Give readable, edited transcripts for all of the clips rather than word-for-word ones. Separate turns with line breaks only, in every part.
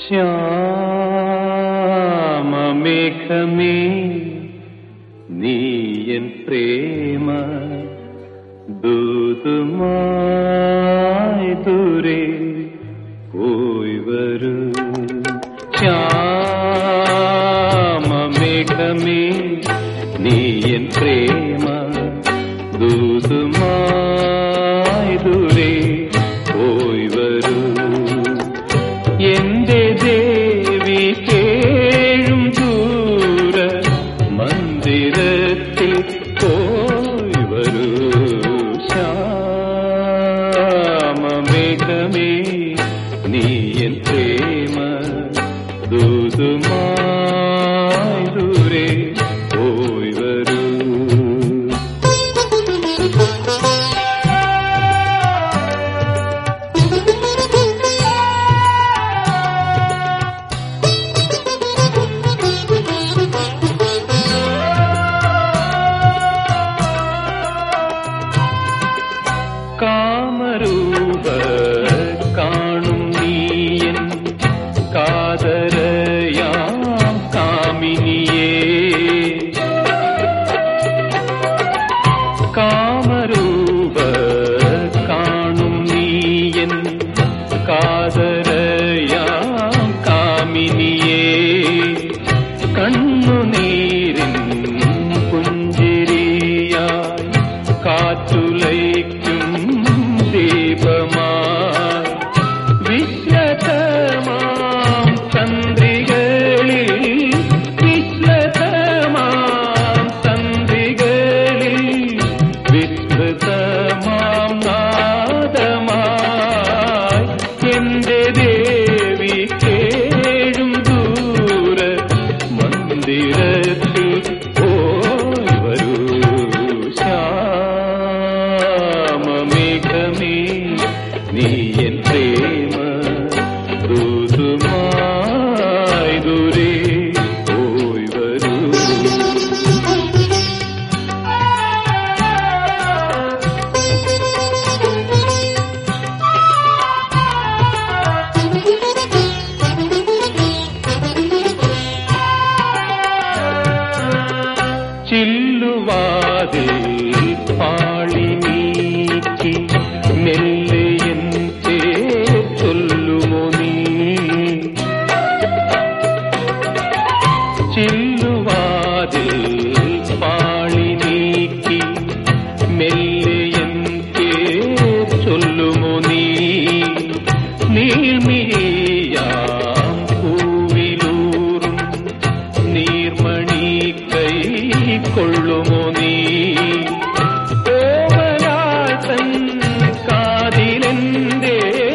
ശ്യാമമേഘമേ നീയൻ പ്രേമ ദൂതുമായി ദൂരെ പോയി വരൂ. ശ്യാമമേഘമേ നീയൻ പ്രേമ ദൂതുമായി ദൂരെ പോയി വരൂ. എന്റെ ദേവി കേഴും ദൂര മന്ദിരത്തിൽ പോയി വരൂ. ശ്യാമമേഘമേ നീയൻ പ്രേമ ദൂതുമായി ദൂരെ പോയി വരൂ. കാമരൂപ കാണും നീയൻ കാതരയാം കാമിനിയേ. കാമരൂപ കാണും നീയൻ കാതരയാം കാമിനിയേ. കണ്ണുനീരിൻ പുഞ്ചിരിയായി കാറ്റുലയ്ക്കും ദീപമായി വിശ്വതമാം ചന്ദ്രികളിൽ വിശ്വതമാം ചന്ദ്രികളിൽ വിസ്തൃതമാം നാദമായി എന്റെ ദേവി കേഴും ദൂര മന്ദിരത്തിൽ പോയി വരൂ. ശ്യാമമേഘമേ നീയൻ പ്രേമ ദൂതുമായി ദൂരെ പോയി വരൂ. ചില്ലുവാതിൽ പാളി നീക്കി മെല്ലെ എൻ പേർ ചൊല്ലുമോ നീ. ചില്ലുവാതിൽ പാളി നീക്കി മെല്ലെ എൻ പേർ ചൊല്ലുമോ നീ. നീർമിഴിയാം പൂവിലൂറും നീർമണി കൈ കൊള്ളുമോ നീ. കോമലാസൻ കാതിലെന്റെ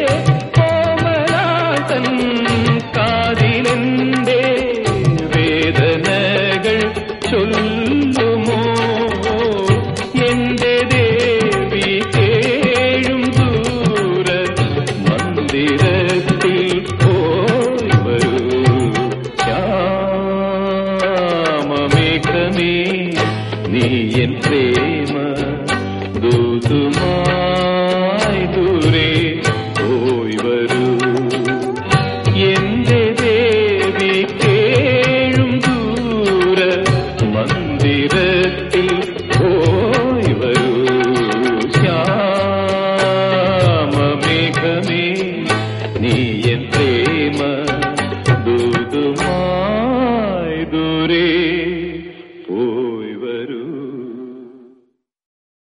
കോമലാസൻ കാതിലെന്റെ വേദനകൾ ചൊല്ലുമോ. എന്റെ ദേവി കേഴും ദൂര മന്ദിരത്തിൽ പോയി വരൂ. ശ്യാമമേഘമേ നീയൻ പ്രേമ ദൂതുമായി